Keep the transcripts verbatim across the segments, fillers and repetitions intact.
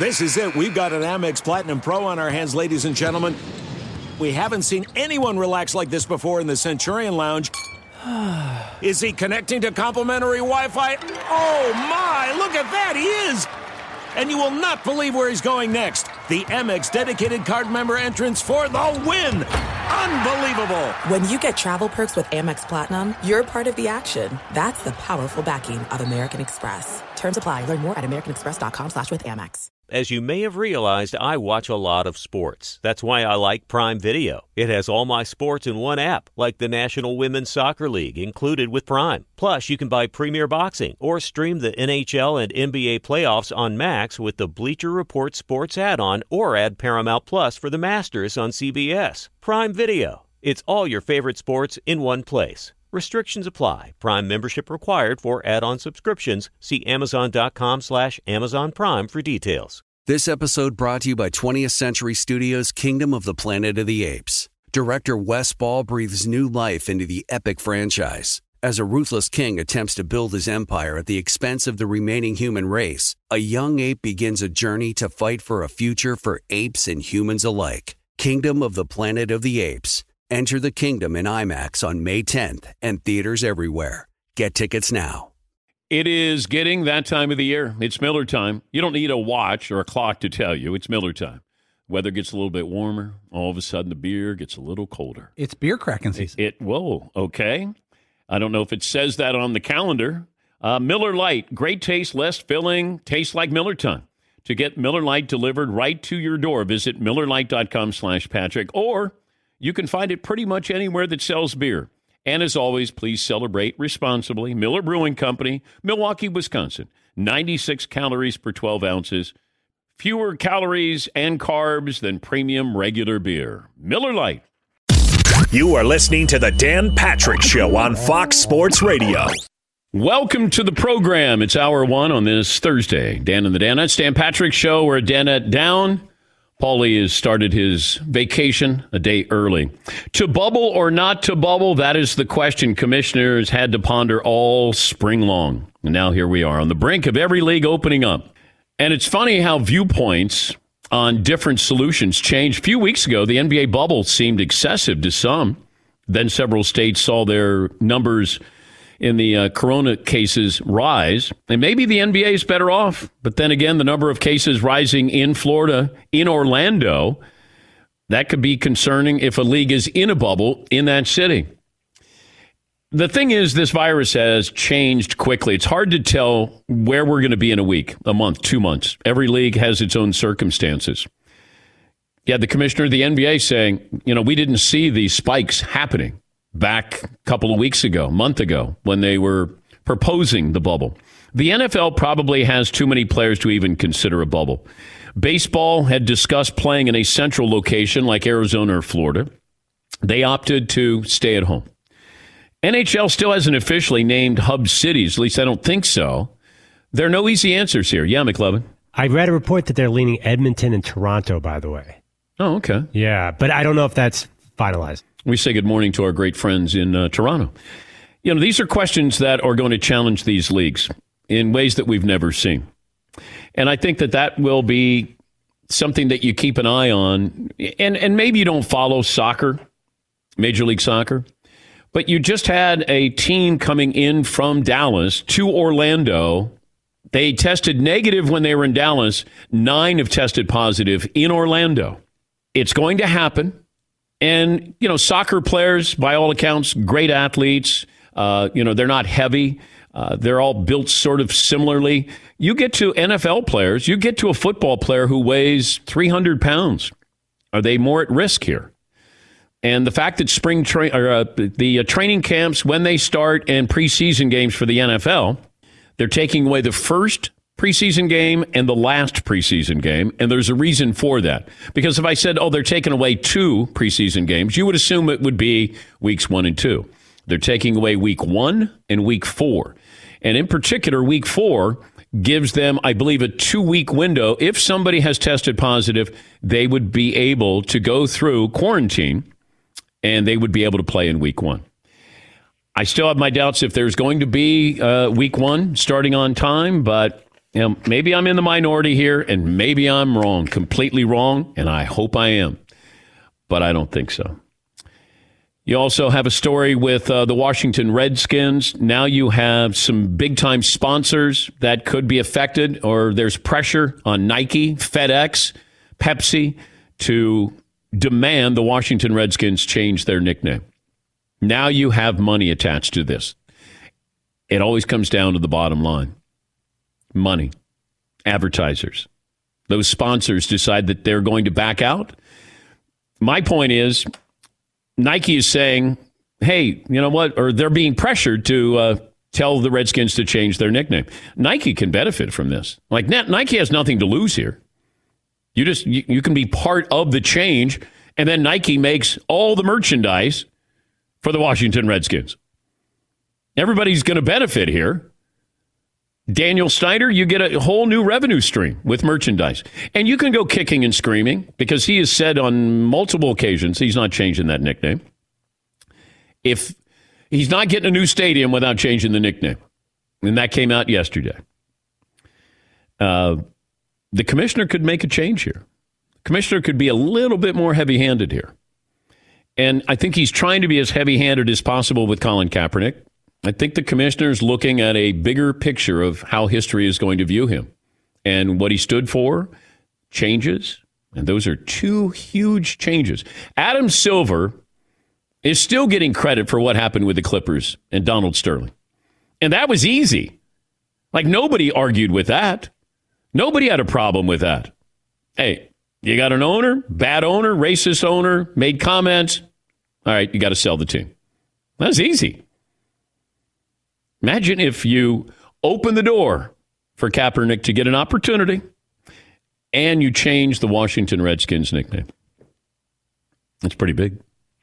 This is it. We've got an Amex Platinum Pro on our hands, ladies and gentlemen. We haven't seen anyone relax like this before in the Centurion Lounge. Is he connecting to complimentary Wi-Fi? Oh, my. Look at that. He is. And you will not believe where he's going next. The Amex dedicated card member entrance for the win. Unbelievable. When you get travel perks with Amex Platinum, you're part of the action. That's the powerful backing of American Express. Terms apply. Learn more at americanexpress.com slash with Amex. As you may have realized, I watch a lot of sports. That's why I like Prime Video. It has all my sports in one app, like the National Women's Soccer League, included with Prime. Plus, you can buy Premier Boxing or stream the N H L and N B A playoffs on Max with the Bleacher Report Sports add-on, or add Paramount Plus for the Masters on C B S. Prime Video. It's all your favorite sports in one place. Restrictions apply. Prime membership required for add-on subscriptions. See amazon.com slash Amazon Prime for details. This episode brought to you by twentieth Century Studios' Kingdom of the Planet of the Apes. Director Wes Ball breathes new life into the epic franchise. As a ruthless king attempts to build his empire at the expense of the remaining human race, a young ape begins a journey to fight for a future for apes and humans alike. Kingdom of the Planet of the Apes. Enter the kingdom in IMAX on May tenth and theaters everywhere. Get tickets now. It is getting that time of the year. It's Miller time. You don't need a watch or a clock to tell you. It's Miller time. Weather gets a little bit warmer. All of a sudden, the beer gets a little colder. It's beer cracking season. It, it whoa, okay. I don't know if it says that on the calendar. Uh, Miller Lite, great taste, less filling, tastes like Miller time. To get Miller Lite delivered right to your door, visit millerlite.com slash Patrick, or you can find it pretty much anywhere that sells beer. And as always, please celebrate responsibly. Miller Brewing Company, Milwaukee, Wisconsin. ninety-six calories per twelve ounces. Fewer calories and carbs than premium regular beer. Miller Lite. You are listening to the Dan Patrick Show on Fox Sports Radio. Welcome to the program. It's hour one on this Thursday. Dan and the Danettes. Dan Patrick Show. We're a Danette down. Paulie has started his vacation a day early. To bubble or not to bubble, that is the question commissioners had to ponder all spring long. And now here we are on the brink of every league opening up. And it's funny how viewpoints on different solutions change. A few weeks ago, the N B A bubble seemed excessive to some. Then several states saw their numbers in the uh, corona cases rise, and maybe the N B A is better off. But then again, the number of cases rising in Florida, in Orlando, that could be concerning if a league is in a bubble in that city. The thing is, this virus has changed quickly. It's hard to tell where we're going to be in a week, a month, two months. Every league has its own circumstances. You had the commissioner of the N B A saying, you know, we didn't see these spikes happening back a couple of weeks ago, a month ago, when they were proposing the bubble. The N F L probably has too many players to even consider a bubble. Baseball had discussed playing in a central location like Arizona or Florida. They opted to stay at home. N H L still hasn't officially named hub cities, at least I don't think so. There are no easy answers here. Yeah, McLovin? I read a report that they're leaning Edmonton and Toronto, by the way. Oh, okay. Yeah, but I don't know if that's finalized. We say good morning to our great friends in uh, Toronto. You know, these are questions that are going to challenge these leagues in ways that we've never seen. And I think that that will be something that you keep an eye on. And, and maybe you don't follow soccer, Major League Soccer, but you just had a team coming in from Dallas to Orlando. They tested negative when they were in Dallas. Nine have tested positive in Orlando. It's going to happen. And, you know, soccer players, by all accounts, great athletes. Uh, you know, they're not heavy. Uh, they're all built sort of similarly. You get to N F L players, you get to a football player who weighs three hundred pounds. Are they more at risk here? And the fact that spring tra- or, uh, the uh, training camps, when they start, and preseason games for the N F L, they're taking away the first preseason game and the last preseason game, and there's a reason for that. Because if I said, oh, they're taking away two preseason games, you would assume it would be weeks one and two. They're taking away week one and week four. And in particular, week four gives them, I believe, a two-week window. If somebody has tested positive, they would be able to go through quarantine, and they would be able to play in week one. I still have my doubts if there's going to be uh, week one starting on time, but You know, maybe I'm in the minority here, and maybe I'm wrong, completely wrong, and I hope I am. But I don't think so. You also have a story with uh, the Washington Redskins. Now you have some big-time sponsors that could be affected, or there's pressure on Nike, FedEx, Pepsi to demand the Washington Redskins change their nickname. Now you have money attached to this. It always comes down to the bottom line. Money. Advertisers. Those sponsors decide that they're going to back out. My point is, Nike is saying, hey, you know what? Or they're being pressured to uh, tell the Redskins to change their nickname. Nike can benefit from this. Like, Nike has nothing to lose here. You just you, you can be part of the change, and then Nike makes all the merchandise for the Washington Redskins. Everybody's going to benefit here. Daniel Snyder, you get a whole new revenue stream with merchandise. And you can go kicking and screaming because he has said on multiple occasions he's not changing that nickname. If he's not getting a new stadium without changing the nickname. And that came out yesterday. Uh, the commissioner could make a change here. The commissioner could be a little bit more heavy-handed here. And I think he's trying to be as heavy-handed as possible with Colin Kaepernick. I think the commissioner's looking at a bigger picture of how history is going to view him. And what he stood for changes. And those are two huge changes. Adam Silver is still getting credit for what happened with the Clippers and Donald Sterling. And that was easy. Like, nobody argued with that. Nobody had a problem with that. Hey, you got an owner, bad owner, racist owner, made comments. All right, you got to sell the team. That's easy. Imagine if you open the door for Kaepernick to get an opportunity and you change the Washington Redskins nickname. That's pretty big.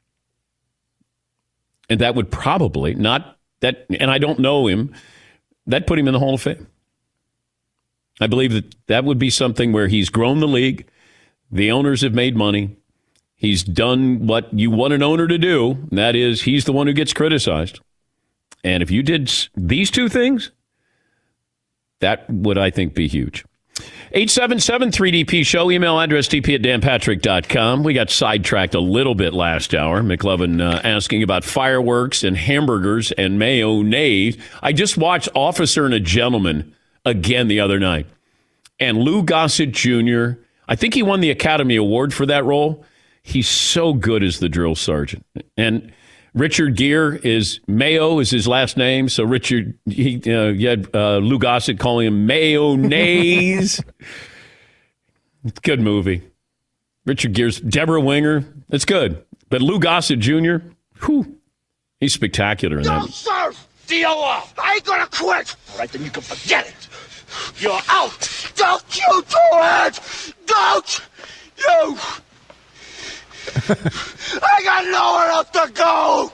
And that would probably not, that, and I don't know him, that put him in the Hall of Fame. I believe that that would be something where he's grown the league. The owners have made money. He's done what you want an owner to do. And that is, he's the one who gets criticized. And if you did these two things, that would, I think, be huge. eight seven seven three D P show. Email address d p at dan patrick dot com. We got sidetracked a little bit last hour. McLovin uh, asking about fireworks and hamburgers and mayonnaise. I just watched Officer and a Gentleman again the other night. And Lou Gossett Junior, I think he won the Academy Award for that role. He's so good as the drill sergeant. And Richard Gere is, Mayo is his last name. So Richard, he, uh, you had uh, Lou Gossett calling him mayonnaise. Good movie. Richard Gere's, Deborah Winger. It's good. But Lou Gossett Junior, whew, he's spectacular in that. Don't serve! Deal up! I ain't gonna quit! All right, then you can forget it. You're out! Don't you do it! Don't you! I got nowhere else to go!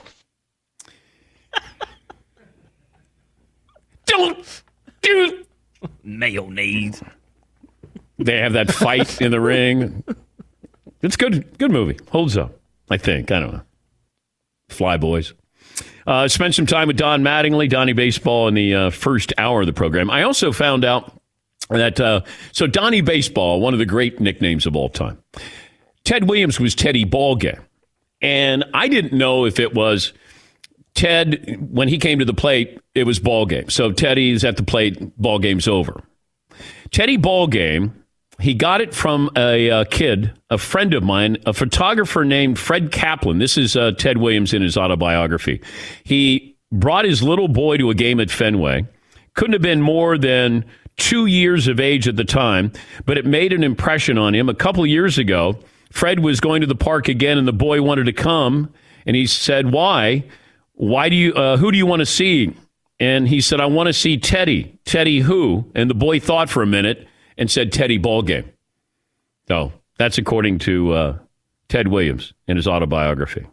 Don't do mayonnaise. They have that fight in the ring. It's good. Good movie. Holds up, I think. I don't know. Fly Boys. Uh, spent some time with Don Mattingly, Donnie Baseball, in the uh, first hour of the program. I also found out that, uh, so Donnie Baseball, one of the great nicknames of all time. Ted Williams was Teddy Ballgame. And I didn't know if it was Ted, when he came to the plate, it was Ballgame. So Teddy's at the plate, Ballgame's over. Teddy Ballgame, he got it from a, a kid, a friend of mine, a photographer named Fred Kaplan. This is uh, Ted Williams in his autobiography. He brought his little boy to a game at Fenway. Couldn't have been more than two years of age at the time, but it made an impression on him. A couple of years ago, Fred was going to the park again, and the boy wanted to come, and he said, why? Why do you, uh, who do you want to see? And he said, I want to see Teddy. Teddy who? And the boy thought for a minute and said, Teddy Ballgame. So that's according to uh, Ted Williams in his autobiography.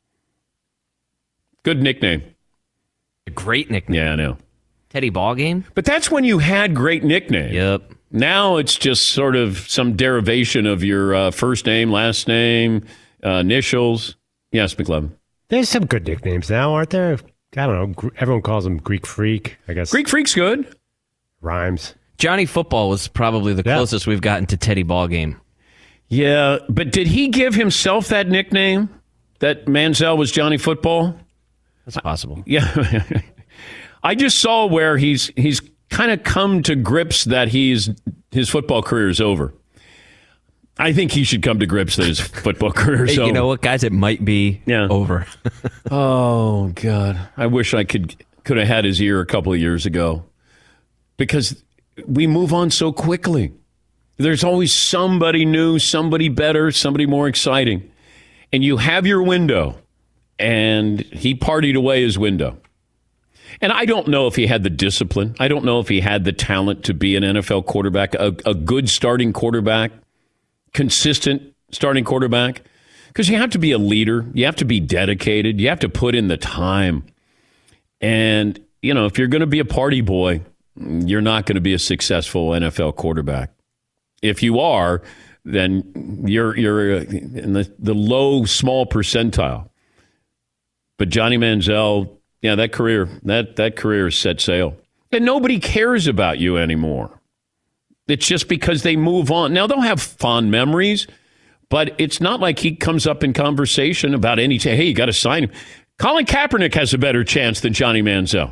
Good nickname. A great nickname. Yeah, I know. Teddy Ballgame? But that's when you had great nicknames. Yep. Now it's just sort of some derivation of your uh, first name, last name, uh, initials. Yes, McLevin. There's some good nicknames now, aren't there? I don't know. Everyone calls them Greek Freak, I guess. Greek Freak's good. Rhymes. Johnny Football was probably the Yeah. closest we've gotten to Teddy Ballgame. Yeah, but did he give himself that nickname? That Manziel was Johnny Football? That's possible. Yeah. I just saw where he's he's kind of come to grips that he's his football career is over. I think he should come to grips that his football career is Hey, over. you know what, guys? It might be Yeah. over. Oh, God. I wish I could could have had his ear a couple of years ago, because we move on so quickly. There's always somebody new, somebody better, somebody more exciting. And you have your window, and he partied away his window. And I don't know if he had the discipline. I don't know if he had the talent to be an N F L quarterback, a, a good starting quarterback, consistent starting quarterback. Because you have to be a leader. You have to be dedicated. You have to put in the time. And, you know, if you're going to be a party boy, you're not going to be a successful N F L quarterback. If you are, then you're you're in the, the low, small percentile. But Johnny Manziel, yeah, that career, that, that career is set sail. And nobody cares about you anymore. It's just because they move on. Now, they'll have fond memories, but it's not like he comes up in conversation about any, hey, you got to sign him. Colin Kaepernick has a better chance than Johnny Manziel.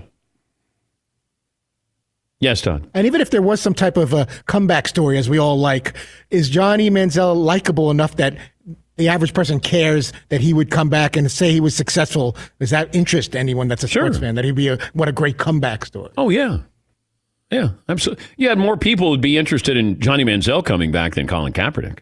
Yes, Don. And even if there was some type of a comeback story, as we all like, is Johnny Manziel likable enough that the average person cares that he would come back and say he was successful? Does that interest anyone that's a Sure. sports fan? That he'd be a, what a great comeback story. Oh, yeah. Yeah, absolutely. Yeah, more people would be interested in Johnny Manziel coming back than Colin Kaepernick.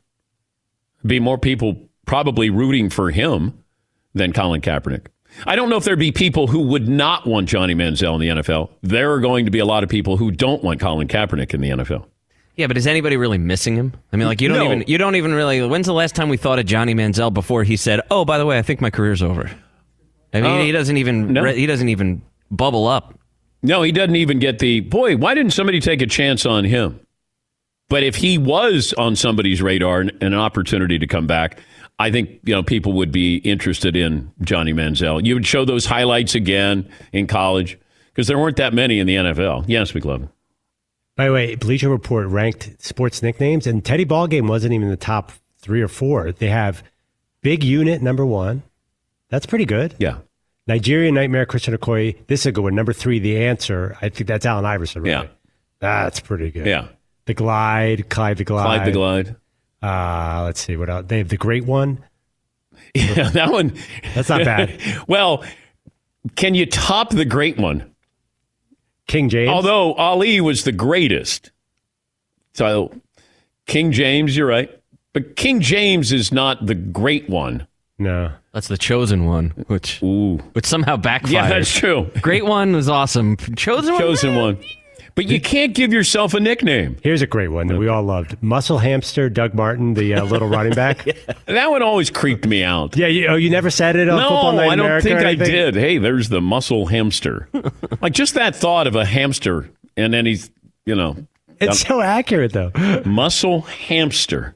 Be more people probably rooting for him than Colin Kaepernick. I don't know if there'd be people who would not want Johnny Manziel in the N F L. There are going to be a lot of people who don't want Colin Kaepernick in the N F L. Yeah, but is anybody really missing him? I mean, like you don't No. even you don't even really. When's the last time we thought of Johnny Manziel before he said, "Oh, by the way, I think my career's over"? I mean, Uh, he doesn't even no. he doesn't even bubble up. No, he doesn't even get the, boy, why didn't somebody take a chance on him? But if he was on somebody's radar and an opportunity to come back, I think, you know, people would be interested in Johnny Manziel. You would show those highlights again in college, because there weren't that many in the N F L. Yes, McLovin. By the way, Bleacher Report ranked sports nicknames, and Teddy Ballgame wasn't even in the top three or four. They have Big Unit, number one. That's pretty good. Yeah. Nigerian Nightmare, Christian Okoye. This is a good one. Number three, The Answer. I think that's Allen Iverson, right? Yeah. That's pretty good. Yeah. The Glide, Clyde the Glide. Clyde the Glide. Uh, let's see what else. They have The Great One. Yeah, that one. That's not bad. Well, can you top the Great One? King James. Although Ali was the greatest. So King James, you're right. But King James is not the great one. No. That's the chosen one, which Ooh. which somehow backfired. Yeah, that's true. Great one was awesome. Chosen one. Chosen one. But you can't give yourself a nickname. Here's a great one that we all loved. Muscle Hamster, Doug Martin, the uh, little running back. yeah. That one always creeped me out. Yeah, you, oh, you never said it on No, Football Night I don't America think or I anything? did. Hey, there's the muscle hamster. Like just that thought of a hamster, and then he's, you know. It's so accurate, though. Muscle hamster.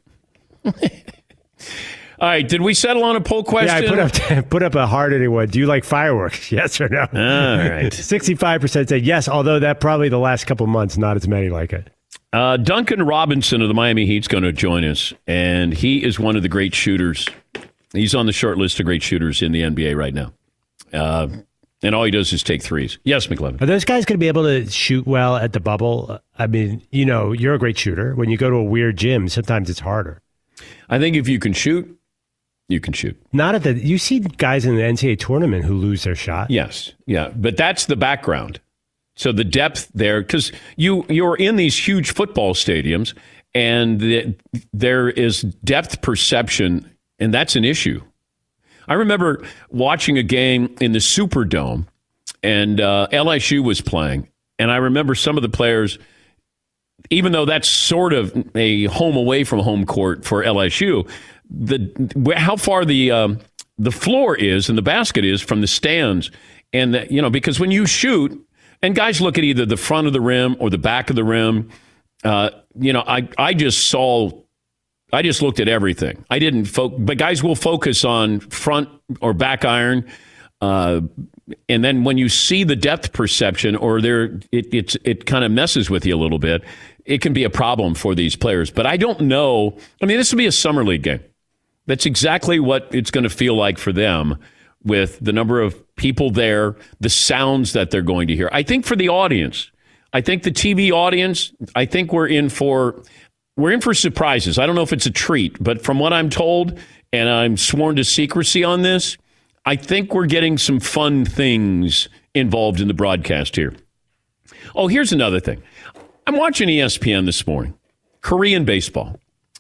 All right, did we settle on a poll question? Yeah, I put up put up a hard anyone. Do you like fireworks? Yes or no? All right. sixty-five percent said yes, although that probably the last couple months, not as many like it. Uh, Duncan Robinson of the Miami Heat's going to join us, and he is one of the great shooters. He's on the short list of great shooters in the N B A right now. Uh, and all he does is take threes. Yes, McLevin. Are those guys going to be able to shoot well at the bubble? I mean, you know, you're a great shooter. When you go to a weird gym, sometimes it's harder. I think if you can shoot, you can shoot. Not at the. You see guys in the N C double A tournament who lose their shot. Yes, yeah, but that's the background. So the depth there, because you you're in these huge football stadiums, and the, there is depth perception, and that's an issue. I remember watching a game in the Superdome, and uh, L S U was playing, and I remember some of the players. Even though that's sort of a home away from home court for L S U, the how far the um, the floor is and the basket is from the stands, and the, you know, because when you shoot, and guys look at either the front of the rim or the back of the rim, uh, you know, I I just saw, I just looked at everything. I didn't focus, but guys will focus on front or back iron. Uh, and then when you see the depth perception, or there, it it's, it kind of messes with you a little bit. it can be a problem for these players. But I don't know. I mean, this will be a summer league game. That's exactly what it's going to feel like for them with the number of people there, the sounds that they're going to hear. I think for the audience, I think the T V audience, I think we're in for we're in for surprises. I don't know if it's a treat, but from what I'm told, and I'm sworn to secrecy on this, I think we're getting some fun things involved in the broadcast here. Oh, here's another thing. I'm watching E S P N this morning, Korean baseball.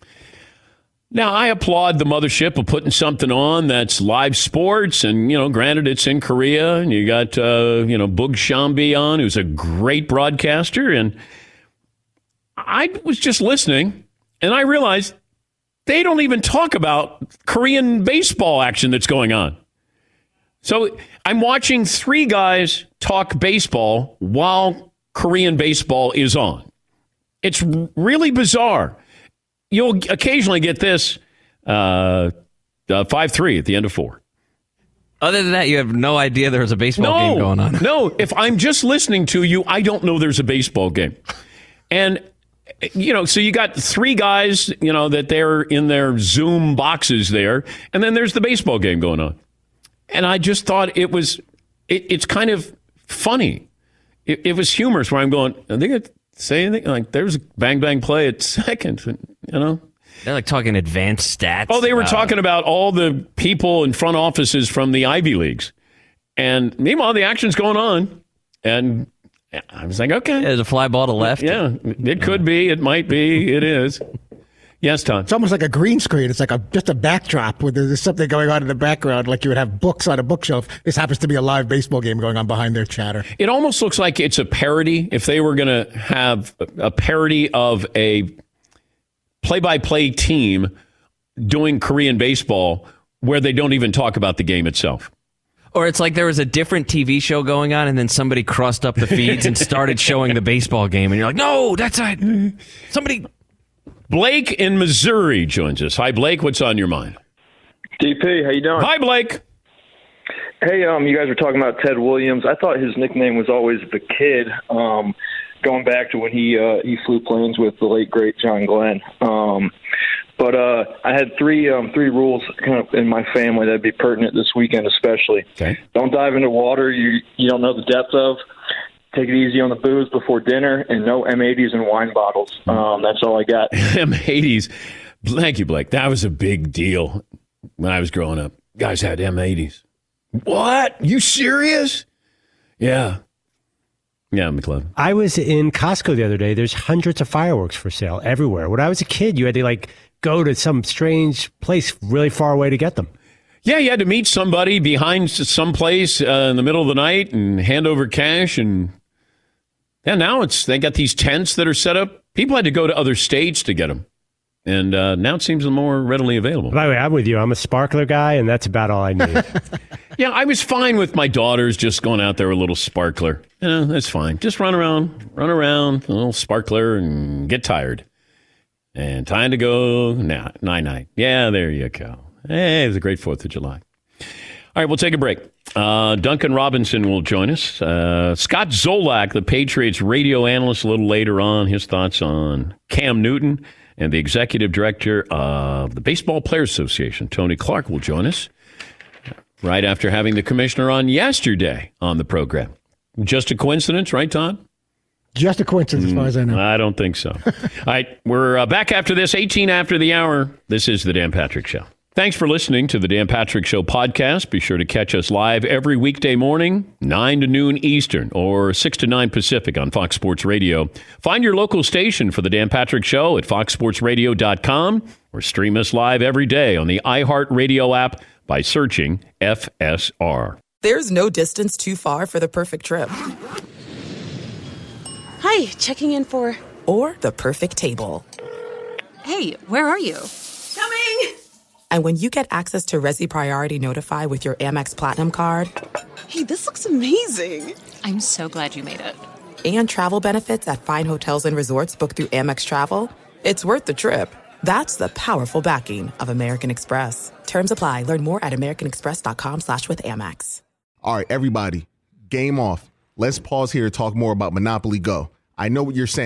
Now, I applaud the mothership of putting something on that's live sports. And, you know, granted, it's in Korea. And you got, uh, you know, Boog Shambi on, who's a great broadcaster. And I was just listening, and I realized they don't even talk about Korean baseball action that's going on. So I'm watching three guys talk baseball while Korean baseball is on. It's really bizarre. You'll occasionally get this uh, uh, five three at the end of four. Other than that, you have no idea there's a baseball no, game going on. No, if I'm just listening to you, I don't know there's a baseball game. And, you know, so you got three guys, you know, that they're in their Zoom boxes there, and then there's the baseball game going on. And I just thought it was, it, it's kind of funny. It, it was humorous where I'm going, are they going to say anything? Like, there's a bang, bang play at second, you know? They're like talking advanced stats. Oh, they were uh, talking about all the people in front offices from the Ivy Leagues. And meanwhile, the action's going on. And I was like, okay. There's a fly ball to left. Yeah, it could be. It might be. It is. Yes, Tom. It's almost like a green screen. It's like a just a backdrop where there's something going on in the background, like you would have books on a bookshelf. This happens to be a live baseball game going on behind their chatter. It almost looks like it's a parody. If they were going to have a parody of a play-by-play team doing Korean baseball where they don't even talk about the game itself. Or it's like there was a different T V show going on, and then somebody crossed up the feeds and started showing the baseball game, and you're like, no, that's not somebody... Blake in Missouri joins us. Hi, Blake. What's on your mind? D P, how you doing? Hi, Blake. Hey, um, you guys were talking about Ted Williams. I thought his nickname was always the Kid, um, going back to when he uh, he flew planes with the late great John Glenn. Um, but uh, I had three um, three rules kind of in my family that'd be pertinent this weekend, especially. Okay. Don't dive into water you you don't know the depth of. Take it easy on the booze before dinner, and no M eighties and wine bottles. Um, that's all I got. M eighties. Thank you, Blake. That was a big deal when I was growing up. Guys had M eighties. What? You serious? Yeah. Yeah, McLeod. I was in Costco the other day. There's hundreds of fireworks for sale everywhere. When I was a kid, you had to like go to some strange place really far away to get them. Yeah, you had to meet somebody behind some place uh, in the middle of the night and hand over cash. And yeah, now it's they got these tents that are set up. People had to go to other states to get them. And uh, now it seems more readily available. By the way, I'm with you. I'm a sparkler guy, and that's about all I need. Yeah, I was fine with my daughters just going out there with a little sparkler. Yeah, that's fine. Just run around, run around, a little sparkler, and get tired. And time to go, nah, night-night. Yeah, there you go. Hey, it was a great fourth of July. All right, we'll take a break. Uh, Duncan Robinson will join us. Uh, Scott Zolak, the Patriots radio analyst, a little later on, his thoughts on Cam Newton, and the executive director of the Baseball Players Association, Tony Clark, will join us right after having the commissioner on yesterday on the program. Just a coincidence, right, Todd? Just a coincidence, as far as I know. I don't think so. All right, we're uh, back after this, eighteen after the hour. This is the Dan Patrick Show. Thanks for listening to the Dan Patrick Show podcast. Be sure to catch us live every weekday morning, nine to noon Eastern or six to nine Pacific on Fox Sports Radio. Find your local station for the Dan Patrick Show at fox sports radio dot com or stream us live every day on the iHeartRadio app by searching F S R. There's no distance too far for the perfect trip. Hi, checking in for... Or the perfect table. Hey, where are you? Coming! And when you get access to Resi Priority Notify with your Amex Platinum card... Hey, this looks amazing. I'm so glad you made it. And travel benefits at fine hotels and resorts booked through Amex Travel, it's worth the trip. That's the powerful backing of American Express. Terms apply. Learn more at americanexpress.com slash with Amex. All right, everybody, game off. Let's pause here to talk more about Monopoly Go. I know what you're saying.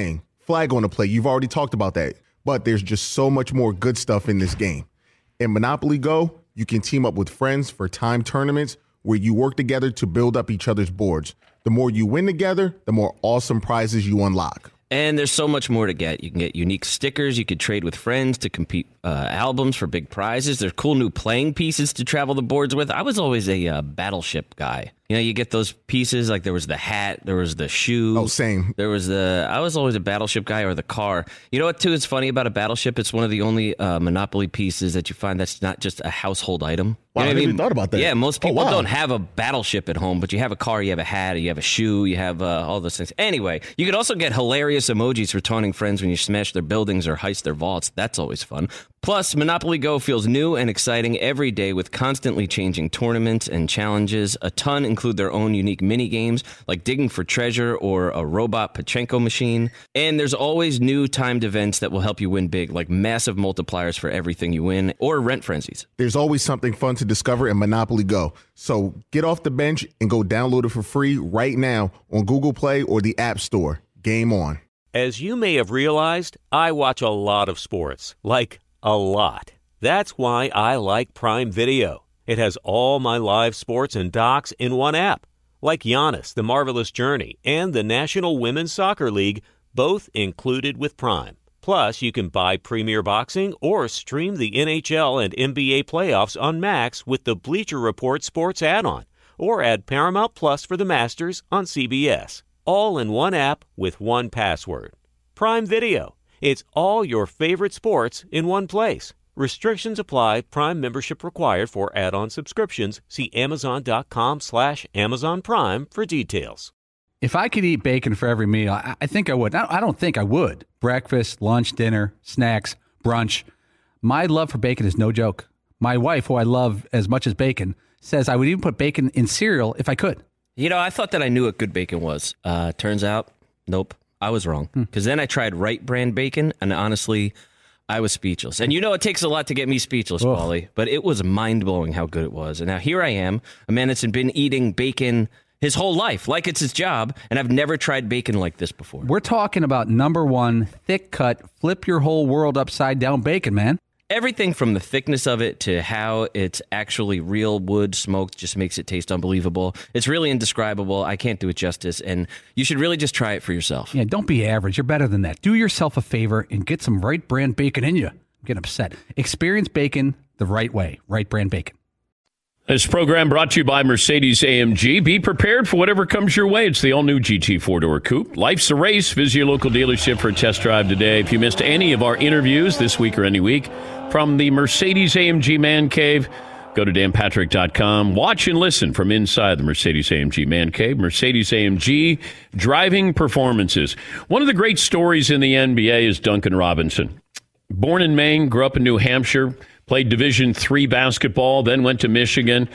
flag on the play. You've already talked about that. But there's just so much more good stuff in this game. In Monopoly Go, you can team up with friends for time tournaments where you work together to build up each other's boards. The more you win together, the more awesome prizes you unlock. And there's so much more to get. You can get unique stickers. You could trade with friends to compete uh, albums for big prizes. There's cool new playing pieces to travel the boards with. I was always a uh, Battleship guy. You know, you get those pieces, like there was the hat, there was the shoe. Oh, same. There was the, I was always a Battleship guy, or the car. You know what, too, is funny about a Battleship? It's one of the only uh, Monopoly pieces that you find that's not just a household item. Wow, You know I what never even thought about that. Yeah, most people Oh, wow. don't have a Battleship at home, but you have a car, you have a hat, you have a shoe, you have uh, all those things. Anyway, you could also get hilarious emojis for taunting friends when you smash their buildings or heist their vaults. That's always fun. Plus, Monopoly Go feels new and exciting every day with constantly changing tournaments and challenges. A ton include their own unique mini games, like digging for treasure or a robot Pachinko machine. And there's always new timed events that will help you win big, like massive multipliers for everything you win, or rent frenzies. There's always something fun to discover in Monopoly Go. So get off the bench and go download it for free right now on Google Play or the App Store. Game on. As you may have realized, I watch a lot of sports, like a lot. That's why I like Prime Video. It has all my live sports and docs in one app, like Giannis, The Marvelous Journey, and the National Women's Soccer League, both included with Prime. Plus, you can buy Premier Boxing or stream the N H L and N B A playoffs on Max with the Bleacher Report Sports add-on, or add Paramount Plus for the Masters on C B S. All in one app with one password. Prime Video. It's all your favorite sports in one place. Restrictions apply. Prime membership required for add-on subscriptions. See Amazon.com slash Amazon Prime for details. If I could eat bacon for every meal, I, I think I would. I, I don't think I would. Breakfast, lunch, dinner, snacks, brunch. My love for bacon is no joke. My wife, who I love as much as bacon, says I would even put bacon in cereal if I could. You know, I thought that I knew what good bacon was. Uh, turns out, nope, I was wrong. Because then I tried Right Brand bacon, and honestly, I was speechless. And you know, it takes a lot to get me speechless, Ugh. Paulie, but it was mind-blowing how good it was. And now here I am, a man that's been eating bacon his whole life, like it's his job, and I've never tried bacon like this before. We're talking about number one, thick cut, flip your whole world upside down bacon, man. Everything from the thickness of it to how it's actually real wood smoked just makes it taste unbelievable. It's really indescribable. I can't do it justice, and you should really just try it for yourself. Yeah, don't be average. You're better than that. Do yourself a favor and get some Right Brand bacon in you. I'm getting upset. Experience bacon the right way. Right Brand bacon. This program brought to you by Mercedes A M G. Be prepared for whatever comes your way. It's the all-new G T four-door coupe. Life's a race. Visit your local dealership for a test drive today. If you missed any of our interviews this week or any week from the Mercedes A M G Man Cave, go to dan patrick dot com. Watch and listen from inside the Mercedes A M G Man Cave. Mercedes A M G driving performances. One of the great stories in the N B A is Duncan Robinson. Born in Maine, grew up in New Hampshire, played Division three basketball, then went to Michigan,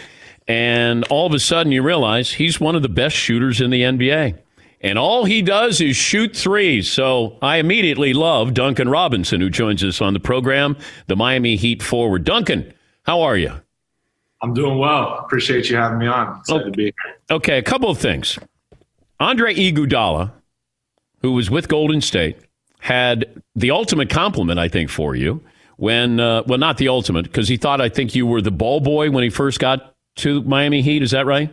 and all of a sudden you realize he's one of the best shooters in the N B A. And all he does is shoot threes. So I immediately love Duncan Robinson, who joins us on the program, the Miami Heat forward. Duncan, how are you? I'm doing well. Appreciate you having me on. Excited okay. to be here. Okay, a couple of things. Andre Iguodala, who was with Golden State, had the ultimate compliment, I think, for you. When, uh, well, not the ultimate, because he thought, I think you were the ball boy when he first got to Miami Heat. Is that right?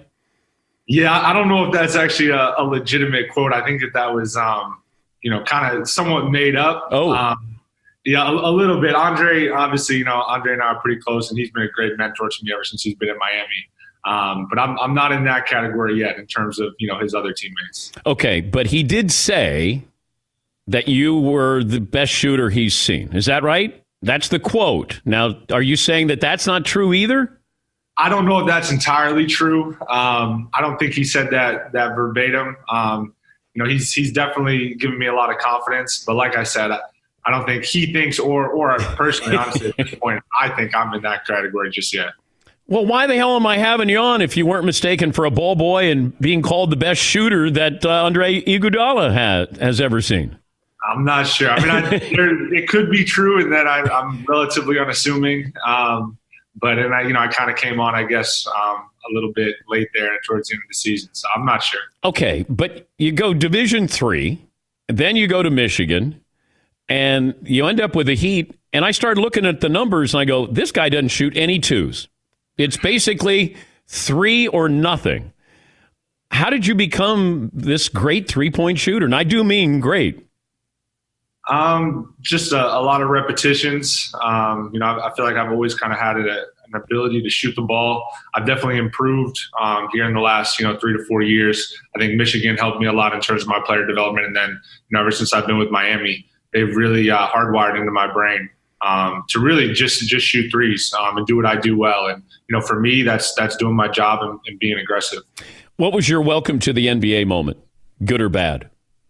Yeah, I don't know if that's actually a, a legitimate quote. I think that that was, um, you know, kind of somewhat made up. Oh. Um, yeah, a, a little bit. Andre, obviously, you know, Andre and I are pretty close, and he's been a great mentor to me ever since he's been in Miami. Um, but I'm I'm not in that category yet in terms of, you know, his other teammates. Okay, but he did say that you were the best shooter he's seen. Is that right? That's the quote. Now, are you saying that that's not true either? I don't know if that's entirely true. Um, I don't think he said that that verbatim. Um, you know, he's he's definitely given me a lot of confidence. But like I said, I, I don't think he thinks, or or personally, honestly, at this point, I think I'm in that category just yet. Well, why the hell am I having you on if you weren't mistaken for a ball boy and being called the best shooter that uh, Andre Iguodala ha- has ever seen? I'm not sure. I mean, I, there, it could be true in that I, I'm relatively unassuming. Um, but and I, you know, I kind of came on, I guess, um, a little bit late there towards the end of the season. So I'm not sure. Okay, but you go Division three, Then you go to Michigan, and you end up with the Heat. And I started looking at the numbers, and I go, this guy doesn't shoot any twos. It's basically three or nothing. How did you become this great three-point shooter? And I do mean great. Um, just a, a lot of repetitions. Um, you know, I, I feel like I've always kind of had it, a, an ability to shoot the ball. I've definitely improved um, here in the last, you know, three to four years. I think Michigan helped me a lot in terms of my player development. And then, you know, ever since I've been with Miami, they've really uh, hardwired into my brain um, to really just just shoot threes um, and do what I do well. And, you know, for me, that's that's doing my job and, and being aggressive. What was your welcome to the N B A moment, good or bad?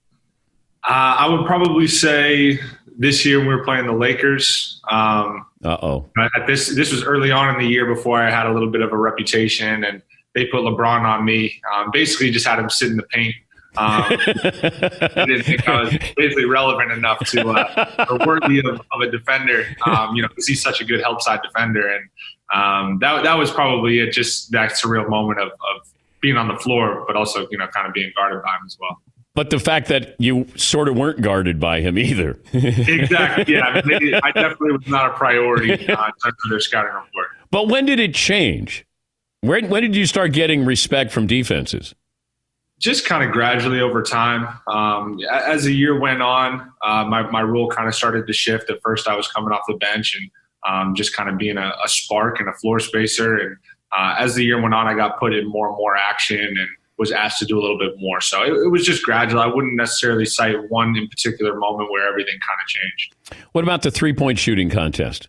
Uh, I would probably say this year we were playing the Lakers. Um, Uh-oh. At this this was early on in the year before I had a little bit of a reputation, and they put LeBron on me. Um, basically just had him sit in the paint. Um, I didn't think I was basically relevant enough to uh, or worthy of, of a defender, um, you know, because he's such a good help side defender. And um, that that was probably it, just that surreal moment of, of being on the floor, but also, you know, kind of being guarded by him as well. But the fact that you sort of weren't guarded by him either. Exactly. Yeah, I, mean, I definitely was not a priority uh, in terms of their scouting report. But when did it change? When, when did you start getting respect from defenses? Just kind of gradually over time. Um, as the year went on, uh, my, my role kind of started to shift. At first, I was coming off the bench and um, just kind of being a, a spark and a floor spacer. And uh, as the year went on, I got put in more and more action and was asked to do a little bit more. So it, it was just gradual. I wouldn't necessarily cite one in particular moment where everything kind of changed. What about the three-point shooting contest?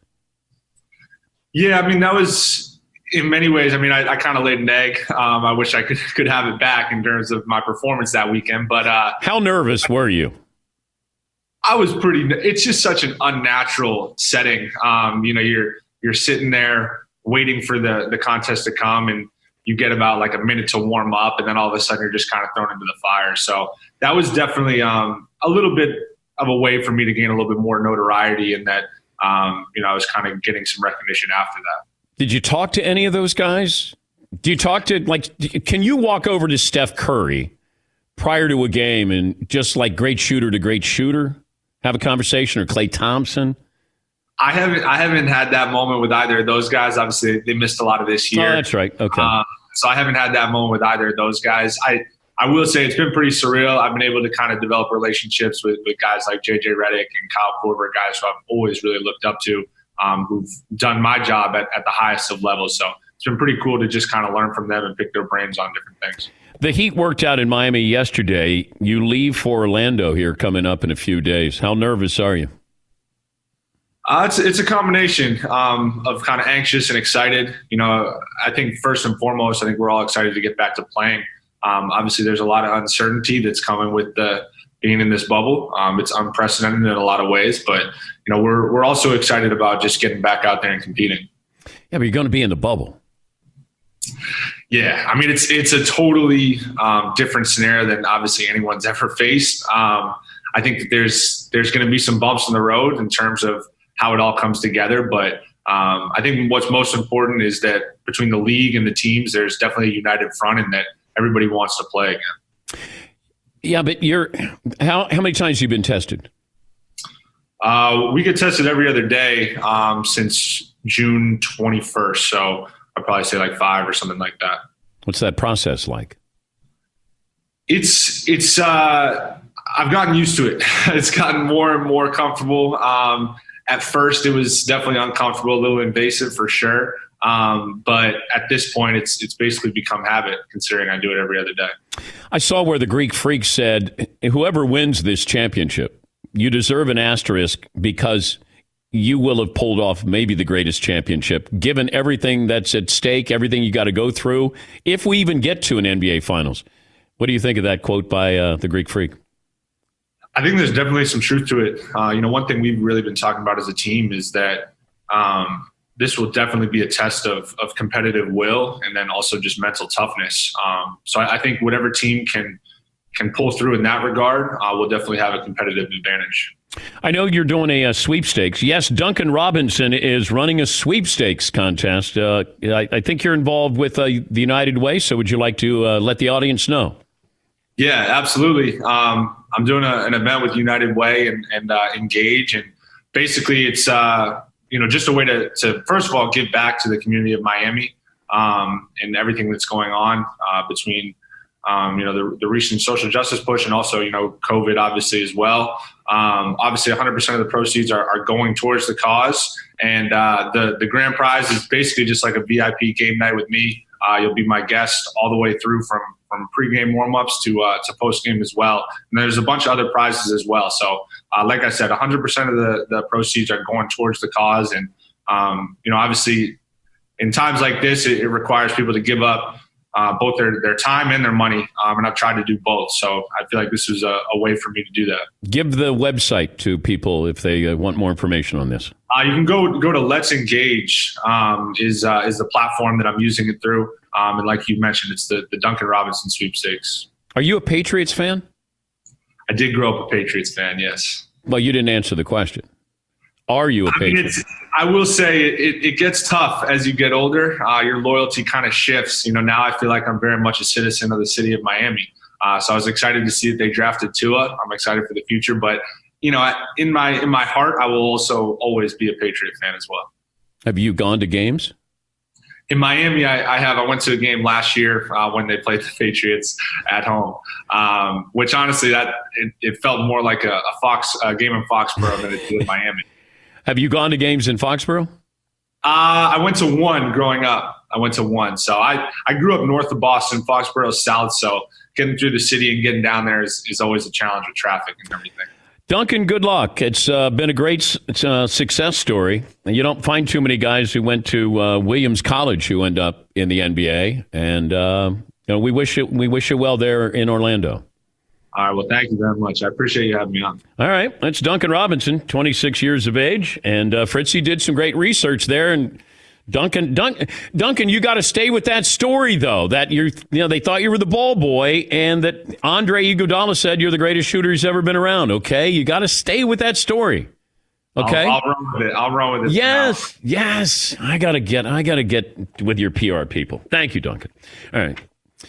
Yeah, I mean, that was – in many ways, I mean, I, I kind of laid an egg. Um, I wish I could could have it back in terms of my performance that weekend. But uh, how nervous were you? I was pretty. It's just such an unnatural setting. Um, you know, you're you're sitting there waiting for the the contest to come, and you get about like a minute to warm up, and then all of a sudden you're just kind of thrown into the fire. So that was definitely um, a little bit of a way for me to gain a little bit more notoriety, and that um, you know I was kind of getting some recognition after that. Did you talk to any of those guys? Do you talk to, like, can you walk over to Steph Curry prior to a game and just like great shooter to great shooter, have a conversation, or Klay Thompson? I haven't I haven't had that moment with either of those guys. Obviously, they missed a lot of this year. Oh, that's right. Okay. Uh, so I haven't had that moment with either of those guys. I, I will say it's been pretty surreal. I've been able to kind of develop relationships with, with guys like J J Redick and Kyle Korver, guys who I've always really looked up to. Um, who've done my job at, at the highest of levels. So it's been pretty cool to just kind of learn from them and pick their brains on different things. The Heat worked out in Miami yesterday. You leave for Orlando here coming up in a few days. How nervous are you? Uh, it's, it's a combination um, of kind of anxious and excited. You know, I think first and foremost, I think we're all excited to get back to playing. Um, obviously, there's a lot of uncertainty that's coming with the being in this bubble. Um, it's unprecedented in a lot of ways, but you know, we're we're also excited about just getting back out there and competing. Yeah, but you're going to be in the bubble. Yeah, I mean, it's it's a totally um, different scenario than obviously anyone's ever faced. Um, I think that there's there's going to be some bumps in the road in terms of how it all comes together, but um, I think what's most important is that between the league and the teams, there's definitely a united front, and that everybody wants to play again. Yeah, but you're how how many times have you been tested? Uh, we get tested every other day um, since June twenty-first, so I'd probably say like five or something like that. What's that process like? It's it's uh, I've gotten used to it. It's gotten more and more comfortable. Um, at first, it was definitely uncomfortable, a little invasive for sure. Um, but at this point, it's it's basically become habit, considering I do it every other day. I saw where the Greek Freak said, whoever wins this championship, you deserve an asterisk because you will have pulled off maybe the greatest championship, given everything that's at stake, everything you got to go through, if we even get to an N B A Finals. What do you think of that quote by uh, the Greek Freak? I think there's definitely some truth to it. Uh, you know, one thing we've really been talking about as a team is that um, this will definitely be a test of, of competitive will and then also just mental toughness. Um, so I, I think whatever team can can pull through in that regard uh, will definitely have a competitive advantage. I know you're doing a, a sweepstakes. Yes, Duncan Robinson is running a sweepstakes contest. Uh, I, I think you're involved with uh, the United Way, so would you like to uh, let the audience know? Yeah, absolutely. Um, I'm doing a, an event with United Way and, and uh, Engage, and basically it's uh, you know just a way to, to first of all give back to the community of Miami um, and everything that's going on uh, between um, you know the, the recent social justice push and also you know COVID obviously as well. Um, obviously, one hundred percent of the proceeds are, are going towards the cause, and uh, the the grand prize is basically just like a V I P game night with me. Uh, you'll be my guest all the way through from from pregame warmups to uh, to postgame as well. And there's a bunch of other prizes as well. So, uh, like I said, one hundred percent of the, the proceeds are going towards the cause. And, um, you know, obviously in times like this, it, it requires people to give up uh, both their, their time and their money. Um, and I've tried to do both. So I feel like this is a, a way for me to do that. Give the website to people if they uh, want more information on this. Uh, you can go go to Let's Engage um, is uh, is the platform that I'm using it through. Um, and like you mentioned, it's the, the Duncan Robinson sweepstakes. Are you a Patriots fan? I did grow up a Patriots fan, yes. Well, you didn't answer the question. Are you a I mean, Patriot? it's, I will say it, it gets tough as you get older. Uh, your loyalty kind of shifts. You know, now I feel like I'm very much a citizen of the city of Miami. Uh, so I was excited to see that they drafted Tua. I'm excited for the future. But, you know, in my in my heart, I will also always be a Patriot fan as well. Have you gone to games? In Miami, I, I have. I went to a game last year uh, when they played the Patriots at home, um, which honestly, that it, it felt more like a, a Fox a game in Foxborough than it did in Miami. Have you gone to games in Foxborough? Uh, I went to one growing up. I went to one. So I, I grew up north of Boston, Foxborough south. So getting through the city and getting down there is, is always a challenge with traffic and everything. Duncan, good luck. It's uh, been a great uh, success story. You don't find too many guys who went to uh, Williams College who end up in the N B A, and uh, you know we wish you we wish you well there in Orlando. All right. Well, thank you very much. I appreciate you having me on. All right, that's Duncan Robinson, twenty-six years of age, and uh, Fritzy did some great research there, and. Duncan, Dun- Duncan, you got to stay with that story, though, that you're, you know, they thought you were the ball boy and that Andre Iguodala said you're the greatest shooter he's ever been around. Okay. You got to stay with that story. Okay. I'll, I'll run with it. I'll run with it. Yes. Now. Yes. I got to get, I got to get with your P R people. Thank you, Duncan. All right.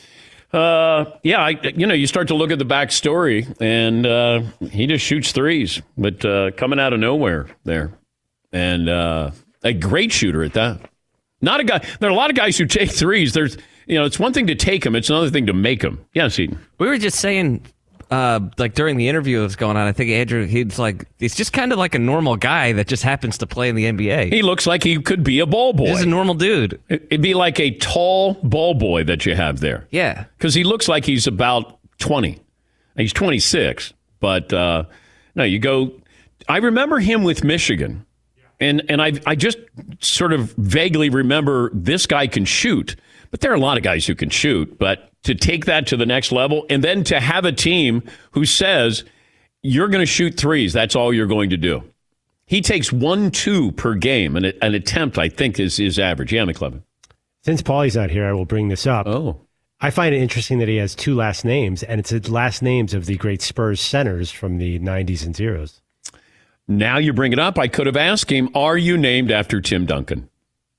Uh, yeah, I, you know, you start to look at the backstory and uh, he just shoots threes, but uh, coming out of nowhere there. And, uh, a great shooter at that. Not a guy. There are a lot of guys who take threes. There's, you know, it's one thing to take them. It's another thing to make them. Yes, Eden. We were just saying, uh, like during the interview that was going on, I think Andrew, he's like, he's just kind of like a normal guy that just happens to play in the N B A. He looks like he could be a ball boy. He's a normal dude. It'd be like a tall ball boy that you have there. Yeah. Because he looks like he's about twenty. He's twenty-six. But, uh, no, you go. I remember him with Michigan. And and I I just sort of vaguely remember this guy can shoot, but there are a lot of guys who can shoot. But to take that to the next level and then to have a team who says you're going to shoot threes, that's all you're going to do. He takes one, two per game, and an attempt, I think, is his average. Yeah, McLevin. Since Paulie's not here, I will bring this up. Oh. I find it interesting that he has two last names, and it's the last names of the great Spurs centers from the nineties and zeros. Now you bring it up. I could have asked him, are you named after Tim Duncan?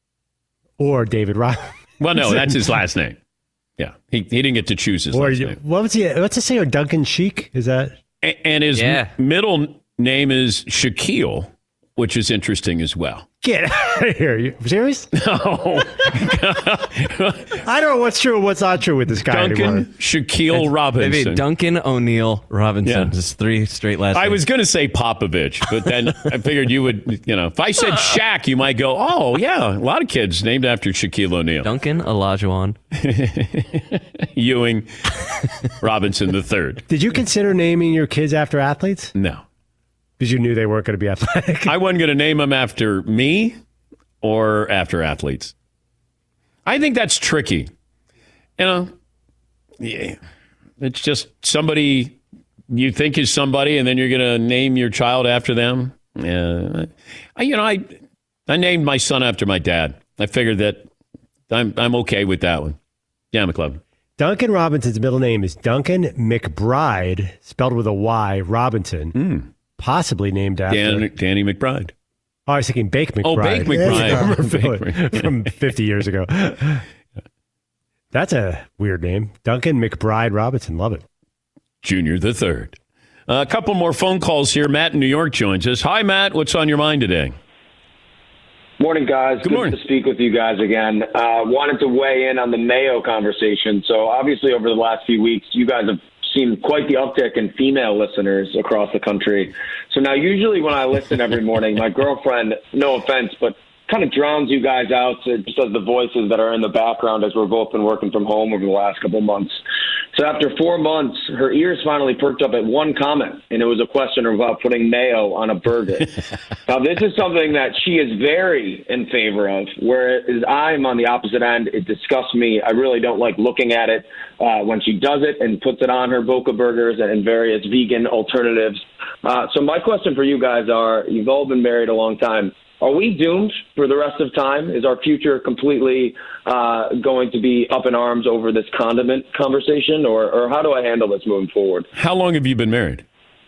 Or David Robinson. Well, no, that's his last name. Yeah, he he didn't get to choose his or, last name. What was he? What's it say? Or Duncan Sheik? Is that? And, and his yeah. m- middle name is Shaquille, which is interesting as well. Get out of here. You serious? No. I don't know what's true and what's not true with this guy Duncan anymore. Shaquille It's, Robinson. Maybe Duncan O'Neal Robinson. Yeah. Just three straight last I names. was going to say Popovich, but then I figured you would, you know, if I said Shaq, you might go, oh, yeah, a lot of kids named after Shaquille O'Neal. Duncan Olajuwon. Ewing Robinson the third. Did you consider naming your kids after athletes? No. Because you knew they weren't going to be athletic. I wasn't going to name them after me or after athletes. I think that's tricky. You know, yeah, it's just somebody you think is somebody, and then you're going to name your child after them. Yeah, I, you know, I I named my son after my dad. I figured that I'm I'm okay with that one. Yeah, McLevin. Duncan Robinson's middle name is Duncan McBride, spelled with a Y, Robinson. Mm. Possibly named after Dan, Danny McBride. Oh, I was thinking Bake McBride. Oh, Bake McBride. from, from fifty years ago. That's a weird name. Duncan McBride Robinson. Love it. Junior the third. Uh, a couple more phone calls here. Matt in New York joins us. Hi, Matt. What's on your mind today? Morning, guys. Good, Good morning. to speak with you guys again. Uh, wanted to weigh in on the Mayo conversation. So obviously over the last few weeks, you guys have seen quite the uptick in female listeners across the country. So now usually when I listen every morning, my girlfriend, no offense, but kind of drowns you guys out just as the voices that are in the background as we've both been working from home over the last couple months. So after four months, her ears finally perked up at one comment, and it was a question about putting mayo on a burger. Now, this is something that she is very in favor of, whereas I'm on the opposite end. It disgusts me. I really don't like looking at it uh, when she does it and puts it on her Boca burgers and various vegan alternatives. Uh, so my question for you guys are, you've all been married a long time. Are we doomed for the rest of time? Is our future completely uh, going to be up in arms over this condiment conversation, or, or how do I handle this moving forward? How long have you been married?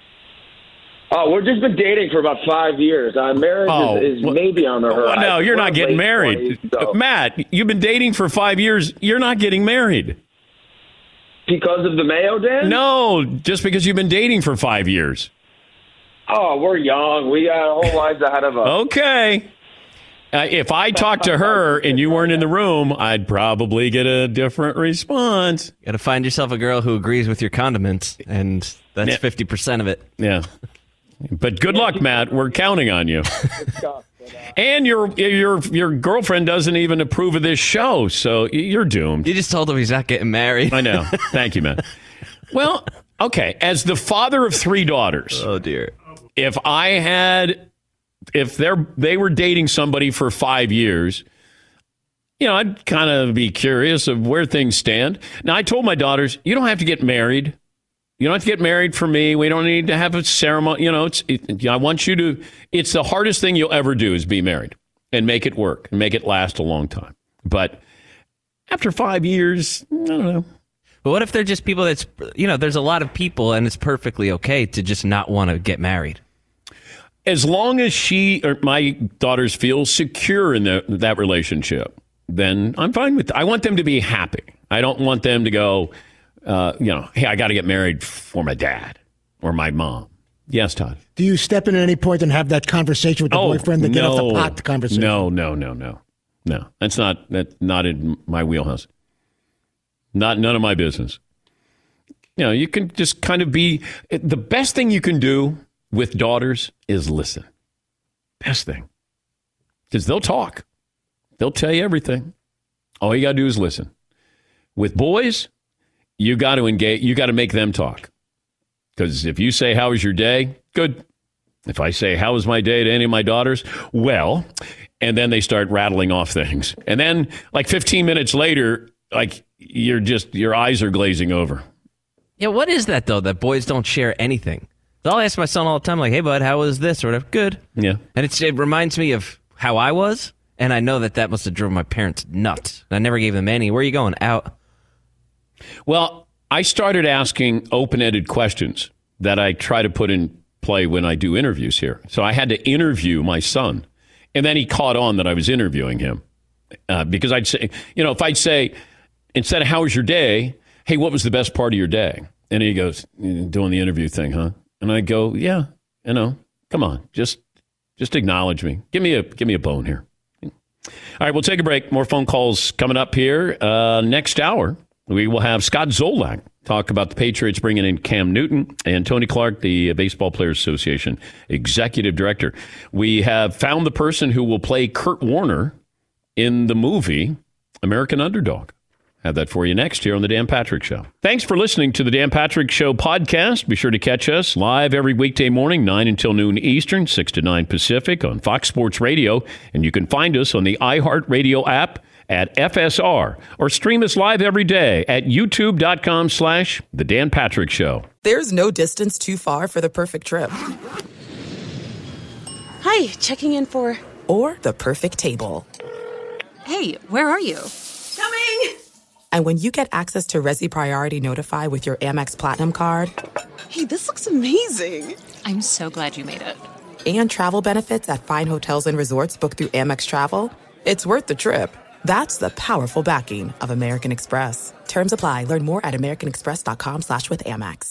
Oh, we've just been dating for about five years. Uh, marriage oh, is, is maybe on the horizon. Well, no, you're We're not getting married. twenties, so. Matt, you've been dating for five years. You're not getting married. Because of the mayo, Dan? No, just because you've been dating for five years. Oh, we're young. We got our whole lives ahead of us. Okay. Uh, if I talked to her and you weren't in the room, I'd probably get a different response. You got to find yourself a girl who agrees with your condiments, and that's Yeah. fifty percent of it. Yeah. But good luck, Matt. We're counting on you. And your your your girlfriend doesn't even approve of this show, so you're doomed. You just told him he's not getting married. I know. Thank you, Matt. Well, okay. As the father of three daughters, oh dear. If I had, if they're they were dating somebody for five years, you know, I'd kind of be curious of where things stand. Now, I told my daughters, you don't have to get married. You don't have to get married for me. We don't need to have a ceremony. You know, it's. It, I want you to. It's the hardest thing you'll ever do is be married and make it work and make it last a long time. But after five years, I don't know. But what if they're just people that's, you know, there's a lot of people and it's perfectly okay to just not want to get married. As long as she or my daughters feel secure in the, that relationship, then I'm fine with that. I want them to be happy. I don't want them to go, uh, you know, hey, I got to get married for my dad or my mom. Yes, Todd. Do you step in at any point and have that conversation with the oh, boyfriend to get no, off the pot conversation? No, no, no, no. No, that's not, that's not in my wheelhouse. Not none of my business. You know, you can just kind of be, the best thing you can do with daughters is listen. Best thing. Because they'll talk. They'll tell you everything. All you got to do is listen. With boys, you got to engage, you got to make them talk. Because if you say, how was your day? Good. If I say, how was my day to any of my daughters? Well, and then they start rattling off things. And then like fifteen minutes later, like you're just, your eyes are glazing over. Yeah, what is that, though, that boys don't share anything? I'll ask my son all the time, like, hey, bud, how was this? Or whatever. Good. Yeah. And it's, it reminds me of how I was, and I know that that must have driven my parents nuts. I never gave them any. Where are you going? Out. Well, I started asking open-ended questions that I try to put in play when I do interviews here. So I had to interview my son, and then he caught on that I was interviewing him. Uh, because I'd say, you know, if I'd say, instead of how was your day, hey, what was the best part of your day? And he goes, doing the interview thing, huh? And I go, yeah, you know, come on, just just acknowledge me. Give me a give me a bone here. All right, we'll take a break. More phone calls coming up here. Uh, next hour, we will have Scott Zolak talk about the Patriots bringing in Cam Newton and Tony Clark, the Baseball Players Association executive director. We have found the person who will play Kurt Warner in the movie American Underdog. Have that for you next here on The Dan Patrick Show. Thanks for listening to The Dan Patrick Show podcast. Be sure to catch us live every weekday morning, nine until noon Eastern, six to nine Pacific on Fox Sports Radio. And you can find us on the iHeartRadio app at F S R or stream us live every day at youtube.com slash The Dan Patrick Show. There's no distance too far for the perfect trip. Hi, checking in for... Or the perfect table. Hey, where are you? Coming! And when you get access to Resi Priority Notify with your Amex Platinum card... Hey, this looks amazing. I'm so glad you made it. And travel benefits at fine hotels and resorts booked through Amex Travel, it's worth the trip. That's the powerful backing of American Express. Terms apply. Learn more at americanexpress.com slash with Amex.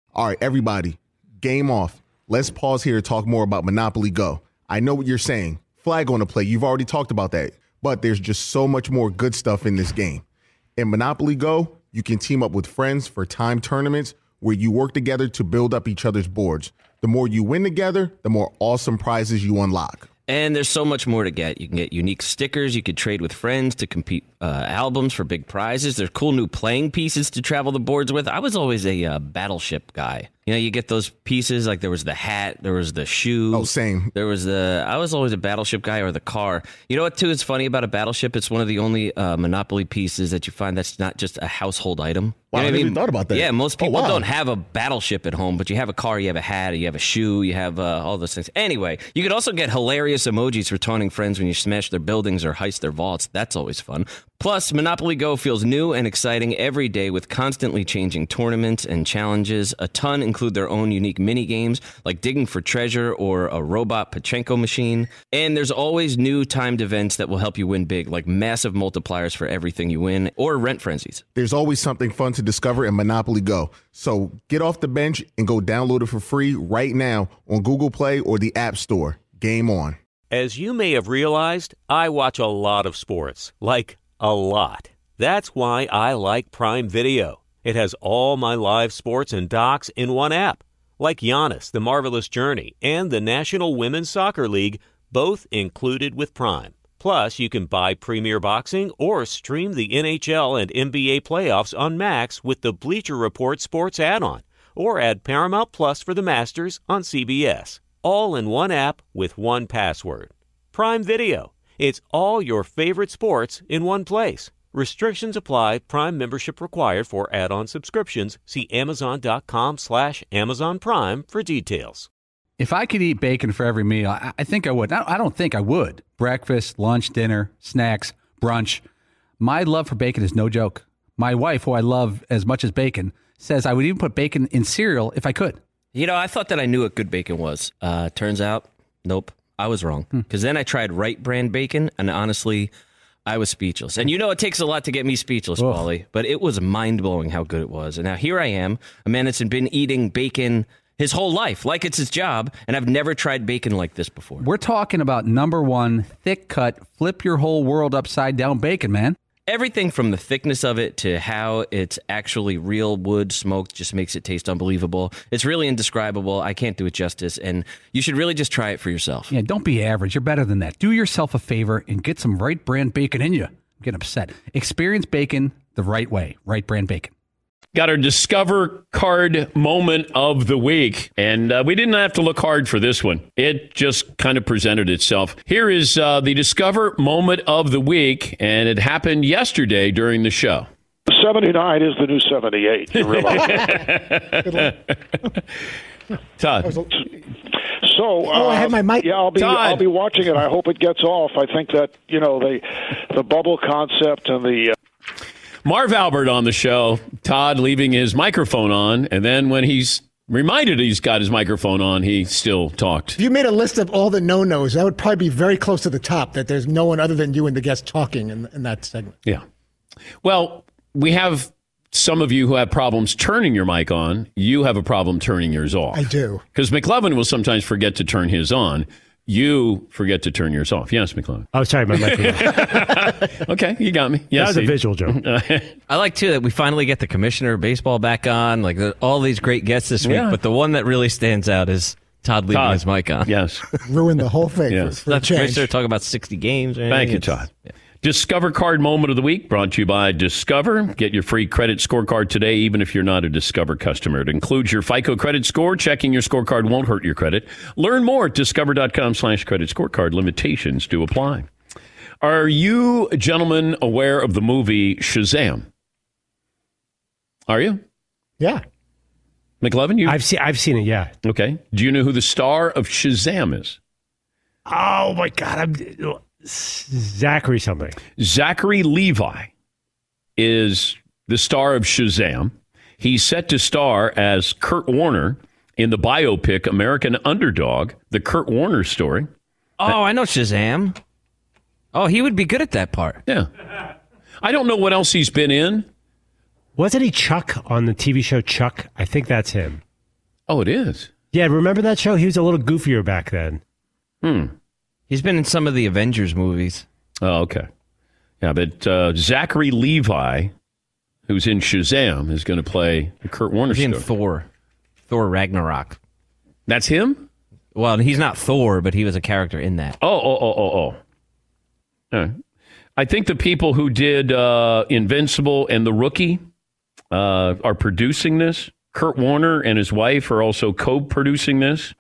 All right, everybody, game off. Let's pause here to talk more about Monopoly Go. I know what you're saying. Flag on the play. You've already talked about that. But there's just so much more good stuff in this game. In Monopoly Go, you can team up with friends for time tournaments where you work together to build up each other's boards. The more you win together, the more awesome prizes you unlock. And there's so much more to get. You can get unique stickers. You could trade with friends to compete uh, albums for big prizes. There's cool new playing pieces to travel the boards with. I was always a uh, Battleship guy. You know, you get those pieces, like there was the hat, there was the shoe. Oh, same. There was the, I was always a Battleship guy, or the car. You know what, too, is funny about a Battleship? It's one of the only uh, Monopoly pieces that you find that's not just a household item. Wow, You know I what never mean? even thought about that. Yeah, most Oh, people wow. don't have a Battleship at home, but you have a car, you have a hat, you have a shoe, you have uh, all those things. Anyway, you could also get hilarious emojis for taunting friends when you smash their buildings or heist their vaults. That's always fun. Plus, Monopoly Go feels new and exciting every day with constantly changing tournaments and challenges. A ton include their own unique mini games, like digging for treasure or a robot Pachinko machine. And there's always new timed events that will help you win big, like massive multipliers for everything you win, or rent frenzies. There's always something fun to discover in Monopoly Go. So get off the bench and go download it for free right now on Google Play or the App Store. Game on. As you may have realized, I watch a lot of sports, like a lot. That's why I like Prime Video. It has all my live sports and docs in one app, like Giannis, The Marvelous Journey, and the National Women's Soccer League, both included with Prime. Plus, you can buy Premier Boxing or stream the N H L and N B A playoffs on Max with the Bleacher Report Sports add-on, or add Paramount Plus for the Masters on C B S. All in one app with one password. Prime Video. It's all your favorite sports in one place. Restrictions apply. Prime membership required for add-on subscriptions. See Amazon.com slash Amazon Prime for details. If I could eat bacon for every meal, I, I think I would. I, I don't think I would. Breakfast, lunch, dinner, snacks, brunch. My love for bacon is no joke. My wife, who I love as much as bacon, says I would even put bacon in cereal if I could. You know, I thought that I knew what good bacon was. Uh, turns out, nope, I was wrong. Because then I tried Right Brand bacon, and honestly, I was speechless. And you know, it takes a lot to get me speechless, Ugh. Paulie, but it was mind-blowing how good it was. And now here I am, a man that's been eating bacon his whole life, like it's his job, and I've never tried bacon like this before. We're talking about number one, thick cut, flip your whole world upside down bacon, man. Everything from the thickness of it to how it's actually real wood smoked just makes it taste unbelievable. It's really indescribable. I can't do it justice, and you should really just try it for yourself. Yeah, don't be average. You're better than that. Do yourself a favor and get some Right Brand bacon in you. I'm getting upset. Experience bacon the right way. Right Brand bacon. Got our Discover Card moment of the week. And uh, we didn't have to look hard for this one. It just kind of presented itself. Here is uh, the Discover moment of the week, and it happened yesterday during the show. seventy-nine is the new seventy-eight. You realize that? Todd. So, uh, Oh, I had my mic. Yeah, I'll be Todd. I'll be watching it. I hope it gets off. I think that you know the the bubble concept and the. Uh, Marv Albert on the show, Todd leaving his microphone on, and then when he's reminded he's got his microphone on, he still talked. If you made a list of all the no-nos, that would probably be very close to the top, that there's no one other than you and the guest talking in, in that segment. Yeah. Well, we have some of you who have problems turning your mic on. You have a problem turning yours off. I do. Because McLovin will sometimes forget to turn his on. You forget to turn yours off. Yes, McLovin. Oh, sorry, my microphone. Okay, you got me. Yes, that was a Steve. visual joke. I like, too, that we finally get the commissioner of baseball back on, like the, all these great guests this week, Yeah. but the one that really stands out is Todd leaving Todd. his mic on. Yes. Ruin the whole thing Yes. for, for a That's change. commissioner talking about sixty games. Or Thank you, anything. Todd. Discover Card Moment of the Week brought to you by Discover. Get your free credit scorecard today, even if you're not a Discover customer. It includes your FICO credit score. Checking your scorecard won't hurt your credit. Learn more at discover.com slash credit scorecard. Limitations do apply. Are you gentlemen aware of the movie Shazam? Are you? Yeah. McLovin, you? I've seen I've seen it, yeah. Okay. Do you know who the star of Shazam is? Oh my God, I'm Zachary something. Zachary Levi is the star of Shazam. He's set to star as Kurt Warner in the biopic American Underdog, the Kurt Warner story. Oh, I know Shazam. Oh, he would be good at that part. Yeah. I don't know what else he's been in. Wasn't he Chuck on the T V show Chuck? I think that's him. Oh, it is? Yeah, remember that show? He was a little goofier back then. Hmm. He's been in some of the Avengers movies. Oh, okay. Yeah, but uh, Zachary Levi, who's in Shazam, is going to play the Kurt Warner He's in story. Thor. Thor Ragnarok. That's him? Well, he's not Thor, but he was a character in that. Oh, oh, oh, oh, oh. All right. I think the people who did uh, Invincible and The Rookie uh, are producing this. Kurt Warner and his wife are also co-producing this.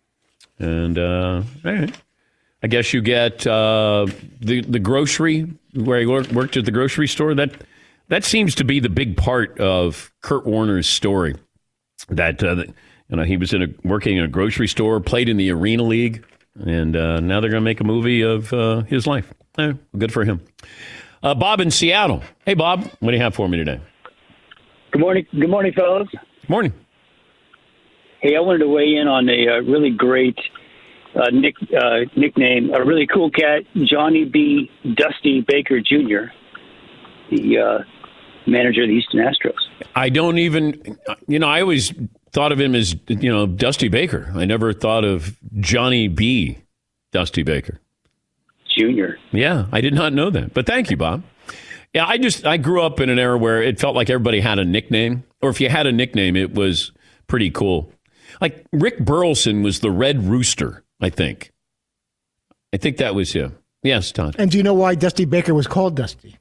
And uh, all right. I guess you get uh, the the grocery, where he worked at the grocery store. That that seems to be the big part of Kurt Warner's story. That uh, you know, he was in a working in a grocery store, played in the Arena League, and uh, now they're going to make a movie of uh, his life. Eh, good for him. Uh, Bob in Seattle. Hey, Bob, what do you have for me today? Good morning. Good morning, fellas. Morning. Hey, I wanted to weigh in on a uh, really great uh, nick, uh, nickname, a really cool cat, Johnny B. Dusty Baker Junior, the uh, manager of the Houston Astros. I don't even, you know, I always thought of him as, you know, Dusty Baker. I never thought of Johnny B. Dusty Baker Junior Yeah, I did not know that. But thank you, Bob. Yeah, I just, I grew up in an era where it felt like everybody had a nickname. Or if you had a nickname, it was pretty cool. Like Rick Burleson was the Red Rooster, I think. I think that was him. Yes, Todd. And do you know why Dusty Baker was called Dusty?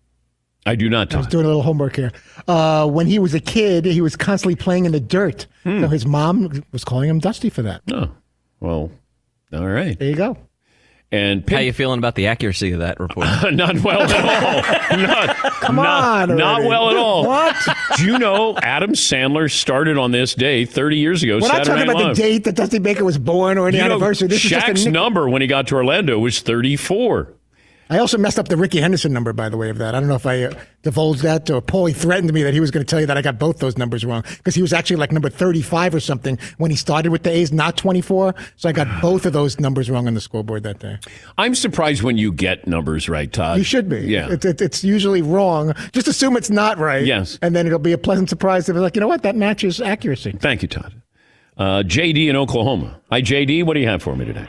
I do not, Todd. I was doing a little homework here. Uh, when he was a kid, he was constantly playing in the dirt. Hmm. So his mom was calling him Dusty for that. Oh, well, all right. There you go. And How you feeling about the accuracy of that report? Not well at all. Not, Come not, on. Not already. well at all. What? Do you know Adam Sandler started on this day thirty years ago? We're not Saturday talking Night about Live. the date that Dusty Baker was born or any You know, anniversary. This is just a Shaq's nick- number when he got to Orlando was thirty-four. I also messed up the Ricky Henderson number, by the way, of that. I don't know if I uh, divulged that or Paulie threatened me that he was going to tell you that I got both those numbers wrong because he was actually like number thirty-five or something when he started with the A's, not twenty-four. So I got both of those numbers wrong on the scoreboard that day. I'm surprised when you get numbers right, Todd. You should be. Yeah. It, it, it's usually wrong. Just assume it's not right. Yes. And then it'll be a pleasant surprise if it's like, you know what, that matches accuracy. Thank you, Todd. Uh, J D in Oklahoma. Hi, J D. What do you have for me today?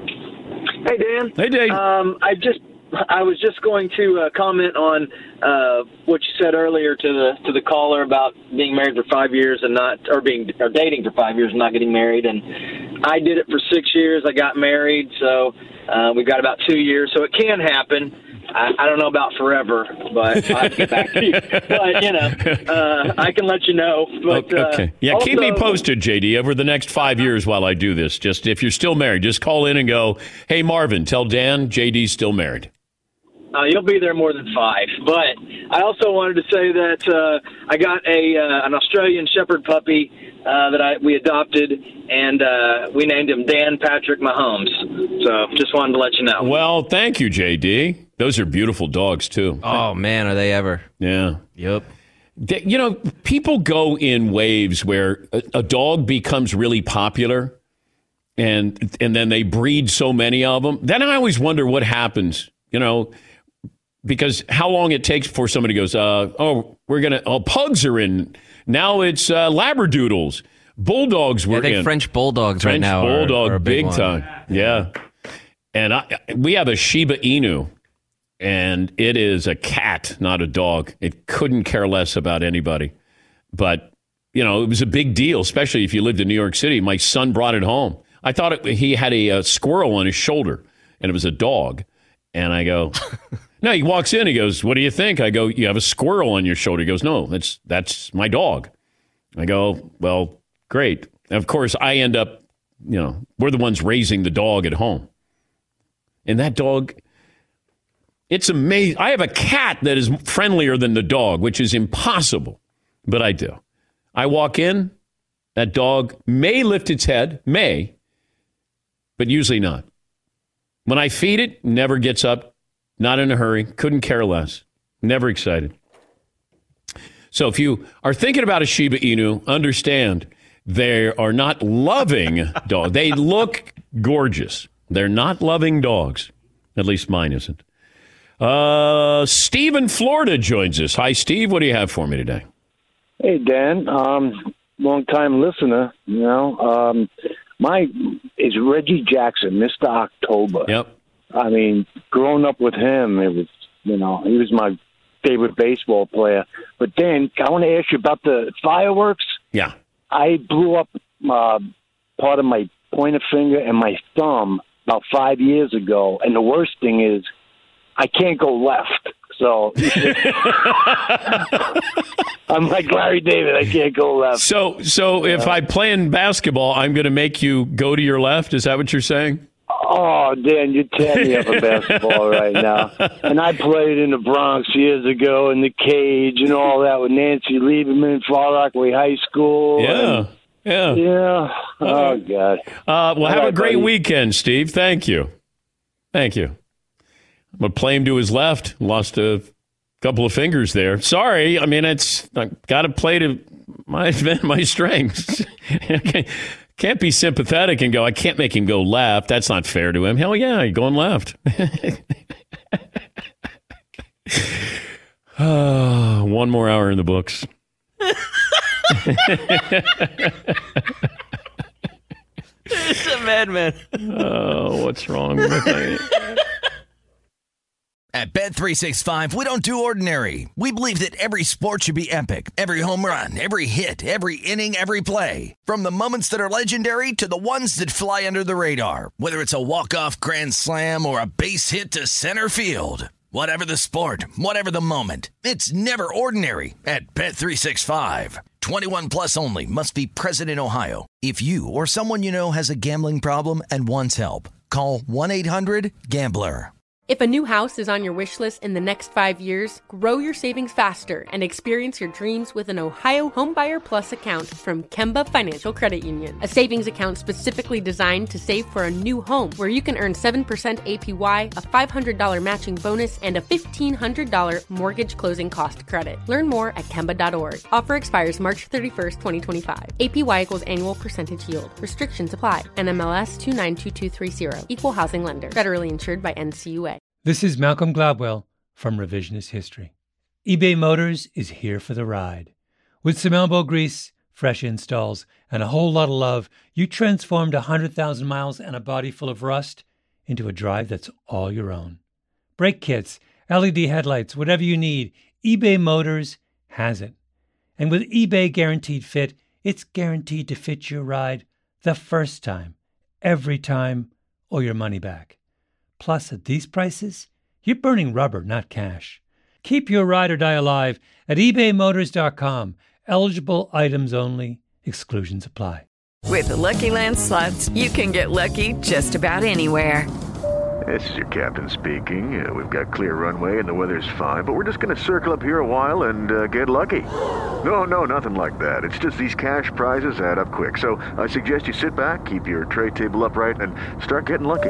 Hey, Dan. Hey, Dave. Um, I just, I was just going to uh, comment on uh, what you said earlier to the to the caller about being married for five years and not, or being, or dating for five years and not getting married. And I did it for six years. I got married, so uh, we've got about two years. So it can happen. I, I don't know about forever, but I'll get back to you. But you know, uh, I can let you know. But, okay. okay. Yeah, uh, keep me also- posted, J D, over the next five years while I do this. Just if you're still married, just call in and go, hey, Marvin, tell Dan J D's still married. Uh, you'll be there more than five. But I also wanted to say that uh, I got a uh, an Australian Shepherd puppy uh, that I we adopted, and uh, we named him Dan Patrick Mahomes. So just wanted to let you know. Well, thank you, J D. Those are beautiful dogs, too. Oh, man, are they ever. Yeah. Yep. They- You know, people go in waves where a, a dog becomes really popular and and then they breed so many of them. Then I always wonder what happens, you know, because how long it takes before somebody goes, uh, oh, we're going to, oh, pugs are in. Now it's uh, Labradoodles. Bulldogs were I think in. French bulldogs French right now are- bulldog, are a big big one. time. Yeah. And I, we have a Shiba Inu. And it is a cat, not a dog. It couldn't care less about anybody. But, you know, it was a big deal, especially if you lived in New York City. My son brought it home. I thought it, he had a, a squirrel on his shoulder, and it was a dog. And I go, no, he walks in. He goes, what do you think? I go, you have a squirrel on your shoulder. He goes, no, that's that's my dog. I go, well, great. And of course, I end up, you know, we're the ones raising the dog at home. And that dog... It's amazing. I have a cat that is friendlier than the dog, which is impossible, but I do. I walk in, that dog may lift its head, may, but usually not. When I feed it, never gets up, not in a hurry, couldn't care less, never excited. So if you are thinking about a Shiba Inu, understand they are not loving dogs. They look gorgeous. They're not loving dogs. At least mine isn't. Uh, Steve in Florida joins us. Hi, Steve. What do you have for me today? Hey, Dan. Um, long time listener. You know, um, my is Reggie Jackson, Mister October. Yep. I mean, growing up with him, it was, you know, he was my favorite baseball player. But then I want to ask you about the fireworks. Yeah. I blew up uh, part of my pointer finger and my thumb about five years ago. And the worst thing is I can't go left. So I'm like Larry David. I can't go left. So, so if I play in basketball, I'm going to make you go to your left. Is that what you're saying? Oh, Dan, you're tearing me up in basketball right now. And I played in the Bronx years ago in the cage and all that with Nancy Lieberman, Far Rockaway High School. Yeah. And, yeah. Yeah. Oh, God. Uh, well, All have right, a great buddy. weekend, Steve. Thank you. Thank you. I'm going to play him to his left. Lost a couple of fingers there. Sorry. I mean, it's I've got to play to my my strengths. Can't be sympathetic and go, I can't make him go left. That's not fair to him. Hell yeah, you're going left. Oh, one more hour in the books. It's a madman. Oh, what's wrong with me? At Bet three sixty-five, we don't do ordinary. We believe that every sport should be epic. Every home run, every hit, every inning, every play. From the moments that are legendary to the ones that fly under the radar. Whether it's a walk-off grand slam or a base hit to center field. Whatever the sport, whatever the moment. It's never ordinary at Bet three sixty-five. twenty-one plus only. Must be present in Ohio. If you or someone you know has a gambling problem and wants help, call one eight hundred gambler. If a new house is on your wish list in the next five years, grow your savings faster and experience your dreams with an Ohio Homebuyer Plus account from Kemba Financial Credit Union. A savings account specifically designed to save for a new home where you can earn seven percent A P Y, a five hundred dollars matching bonus, and a fifteen hundred dollars mortgage closing cost credit. Learn more at Kemba dot org. Offer expires March thirty-first, twenty twenty-five. A P Y equals annual percentage yield. Restrictions apply. N M L S two nine two two three zero. Equal housing lender. Federally insured by N C U A. This is Malcolm Gladwell from Revisionist History. eBay Motors is here for the ride. With some elbow grease, fresh installs, and a whole lot of love, you transformed one hundred thousand miles and a body full of rust into a drive that's all your own. Brake kits, L E D headlights, whatever you need, eBay Motors has it. And with eBay Guaranteed Fit, it's guaranteed to fit your ride the first time, every time, or your money back. Plus, at these prices, you're burning rubber, not cash. Keep your ride or die alive at ebay motors dot com. Eligible items only. Exclusions apply. With the Lucky Land Slots, you can get lucky just about anywhere. This is your captain speaking. Uh, we've got clear runway and the weather's fine, but we're just going to circle up here a while and uh, get lucky. No, no, nothing like that. It's just these cash prizes add up quick. So I suggest you sit back, keep your tray table upright, and start getting lucky.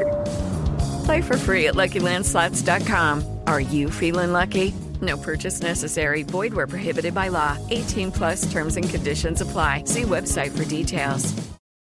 Play for free at lucky land slots dot com. Are you feeling lucky? No purchase necessary. Void where prohibited by law. eighteen plus terms and conditions apply. See website for details.